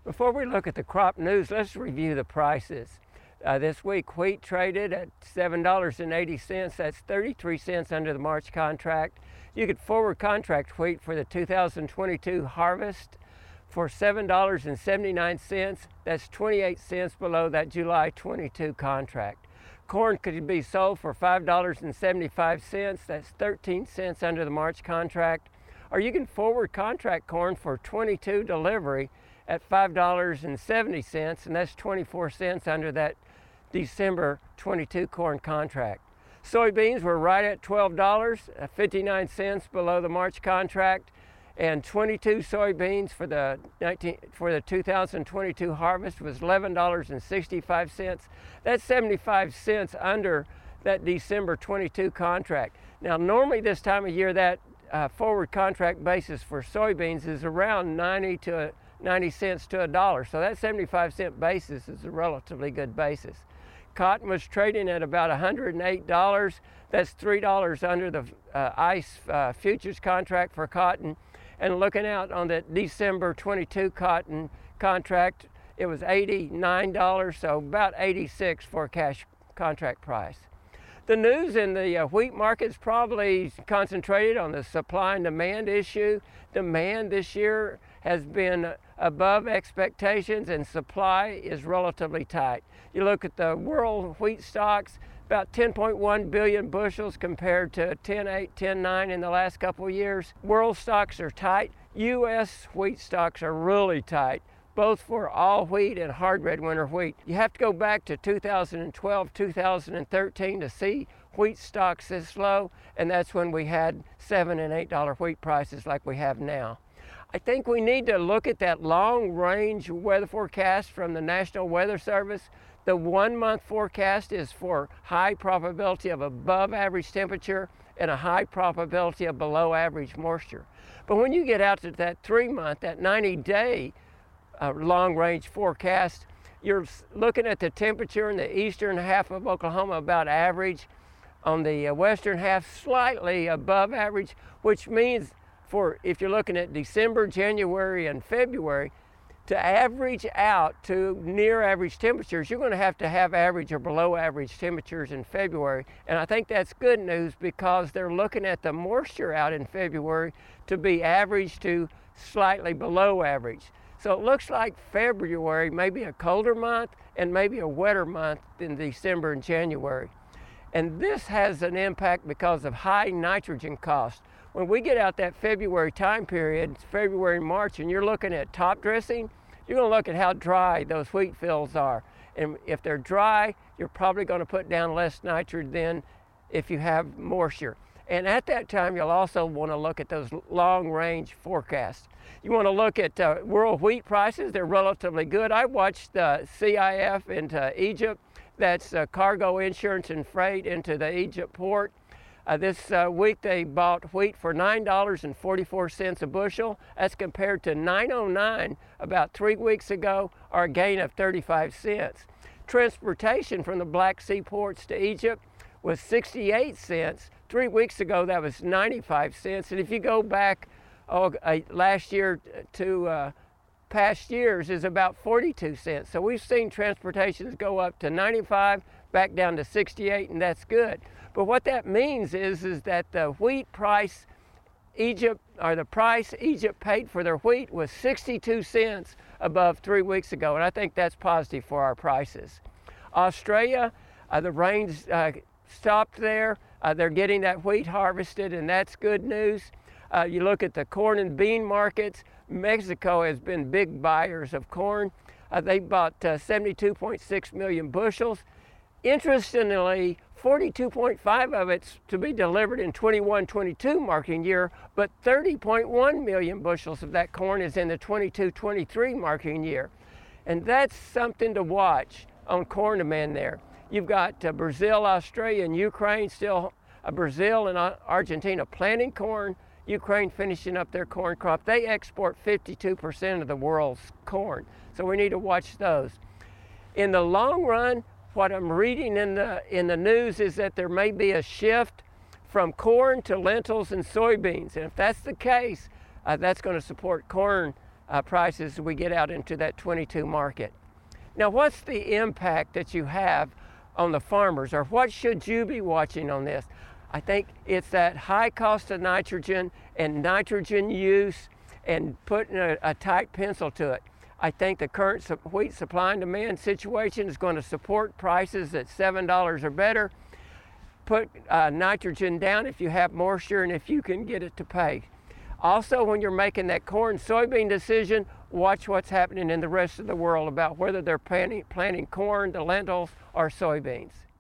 Before we look at the crop news, let's review the prices. This week, wheat traded at $7.80. That's 33 cents under the March contract. You could forward contract wheat for the 2022 harvest for $7.79. That's 28 cents below that July 22 contract. Corn could be sold for $5.75. That's 13 cents under the March contract. Or you can forward contract corn for 22 delivery at $5.70, and that's 24 cents under that December 22 corn contract. Soybeans were right at $12, 59 cents below the March contract, and 22 soybeans for the 2022 harvest was $11.65. That's 75 cents under that December 22 contract. Now, normally this time of year, that forward contract basis for soybeans is around 90 cents to $1. So that 75-cent basis is a relatively good basis. Cotton was trading at about $108. That's $3 under the ICE futures contract for cotton. And looking out on the December 22 cotton contract, it was $89, so about $86 for a cash contract price. The news in the wheat market is probably concentrated on the supply and demand issue. Demand this year has been above expectations and supply is relatively tight. You look at the world wheat stocks, about 10.1 billion bushels compared to 10.8, 10.9 in the last couple of years. World stocks are tight. U.S. wheat stocks are really tight, both for all wheat and hard red winter wheat. You have to go back to 2012, 2013 to see wheat stocks this low, and that's when we had $7 and $8 wheat prices like we have now. I think we need to look at that long-range weather forecast from the National Weather Service. The 1-month forecast is for high probability of above average temperature and a high probability of below average moisture. But when you get out to that 3-month, that 90-day long-range forecast, you're looking at the temperature in the eastern half of Oklahoma about average, on the western half slightly above average, which means if you're looking at December, January, and February, to average out to near average temperatures, you're going to have average or below average temperatures in February. And I think that's good news because they're looking at the moisture out in February to be average to slightly below average. So it looks like February may be a colder month and maybe a wetter month than December and January. And this has an impact because of high nitrogen costs. When we get out that February time period, February and March, and you're looking at top dressing, you're going to look at how dry those wheat fields are. And if they're dry, you're probably going to put down less nitrogen than if you have moisture. And at that time, you'll also want to look at those long-range forecasts. You want to look at world wheat prices. They're relatively good. I watched the CIF into Egypt. That's cargo insurance and freight into the Egypt port. This week they bought wheat for $9.44 a bushel. That's compared to $9.09 about 3 weeks ago, or a gain of 35 cents. Transportation from the Black Sea ports to Egypt was 68 cents. 3 weeks ago that was 95 cents. And if you go back last year to past years, is about 42 cents. So we've seen transportations go up to 95, back down to 68, and that's good. But what that means is that the wheat price the price Egypt paid for their wheat was 62 cents above 3 weeks ago, and I think that's positive for our prices. Australia, the rains stopped there. They're getting that wheat harvested, and that's good news. You look at the corn and bean markets. Mexico has been big buyers of corn. They bought 72.6 million bushels. Interestingly, 42.5 of it's to be delivered in 21-22 marketing year, but 30.1 million bushels of that corn is in the 22-23 marketing year. And that's something to watch on corn demand there. You've got Brazil, Australia, and Ukraine still, Brazil and Argentina planting corn, Ukraine finishing up their corn crop. They export 52% of the world's corn, so we need to watch those. In the long run, what I'm reading in the news is that there may be a shift from corn to lentils and soybeans. And if that's the case, that's going to support corn prices as we get out into that 22 market. Now, what's the impact that you have on the farmers, or what should you be watching on this? I think it's that high cost of nitrogen and nitrogen use and putting a tight pencil to it. I think the current wheat supply and demand situation is going to support prices at $7 or better. Put nitrogen down if you have moisture and if you can get it to pay. Also, when you're making that corn soybean decision, watch what's happening in the rest of the world about whether they're planting corn, the lentils, or soybeans.